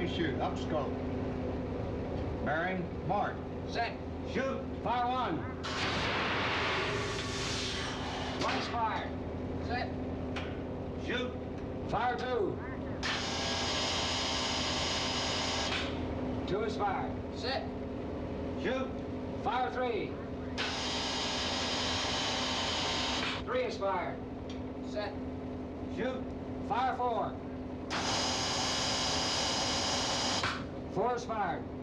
to shoot. Up scope. Bearing, mark. Set. Shoot. Fire one. One is fired. Set. Shoot. Fire two. Two is fired. Set. Shoot. Fire three. Three is fired. Set. Shoot. Fire four. Four is fired.